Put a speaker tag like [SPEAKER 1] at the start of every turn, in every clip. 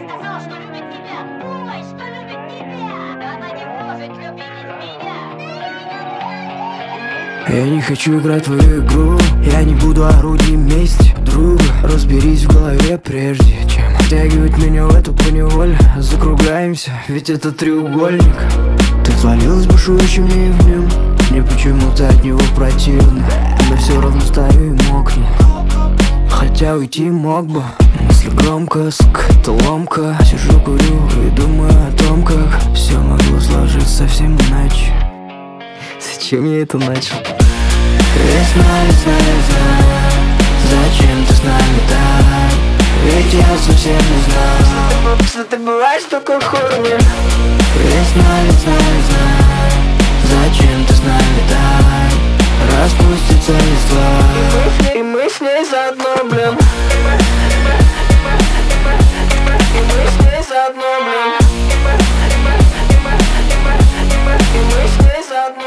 [SPEAKER 1] сказала, что любит тебя. Ой, что любит тебя. Да она не может любить меня.
[SPEAKER 2] Я не хочу играть в твою игру. Я не буду орудием мести друга. Разберись в голове прежде, чем втягивать меня в эту поневоле. Закругляемся, ведь это треугольник. Ты творилась бушующим ливнем. Мне почему-то от него противно, но все равно стою и мокну. Хотя уйти мог бы. Мысли громко, скатоломка. Сижу, курю и думаю о том, как все могло сложиться совсем иначе. Зачем я это начал? Весна, весна, весна. Зачем ты с нами так? Ведь я совсем не знал, что ты бываешь такой хорни. Весна, весна, весна. Зачем ты с нами так? Распустится листва, и мы с ней заодно, блин. И мы с ней заодно, блин. И мы с ней заодно,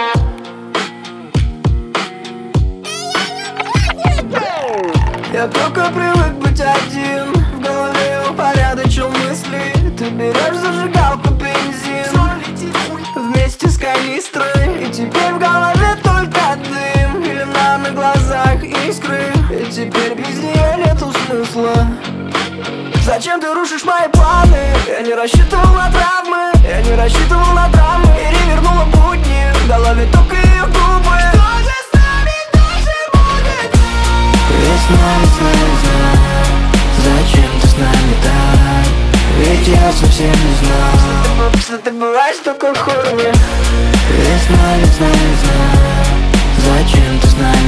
[SPEAKER 2] блин. Я только привык быть один. В голове упорядочил мысли. Ты берешь зажигалку, бензин вместе с канистрой, и теперь в голове только дым. Пелена на глазах, искры, и теперь без нее нету смысла. Зачем ты рушишь мои планы? Я не рассчитывал на травмы, я не рассчитывал на драмы. Перевернула будни, в голове только ее губы. Что же с нами дальше будет? Весна, весна, весна. Зачем ты с нами так? Ведь я совсем не знал, что ты бываешь такой хорни. Весна, весна, весна. Зачем ты с нами